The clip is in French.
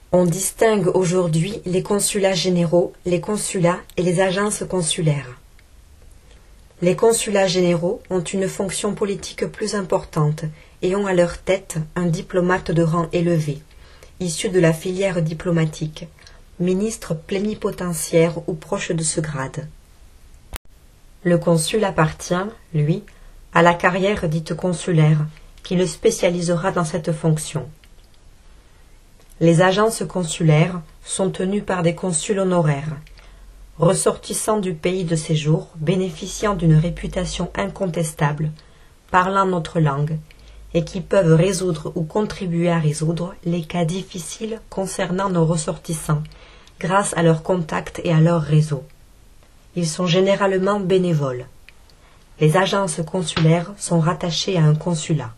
On distingue aujourd'hui les consulats généraux, les consulats et les agences consulaires. Les consulats généraux ont une fonction politique plus importante et ont à leur tête un diplomate de rang élevé, issu de la filière diplomatique, ministre plénipotentiaire ou proche de ce grade. Le consul appartient, lui, à la carrière dite consulaire, qui le spécialisera dans cette fonction. Les agences consulaires sont tenues par des consuls honoraires, ressortissants du pays de séjour, bénéficiant d'une réputation incontestable, parlant notre langue, et qui peuvent résoudre ou contribuer à résoudre les cas difficiles concernant nos ressortissants, grâce à leurs contacts et à leur réseau. Ils sont généralement bénévoles. Les agences consulaires sont rattachées à un consulat.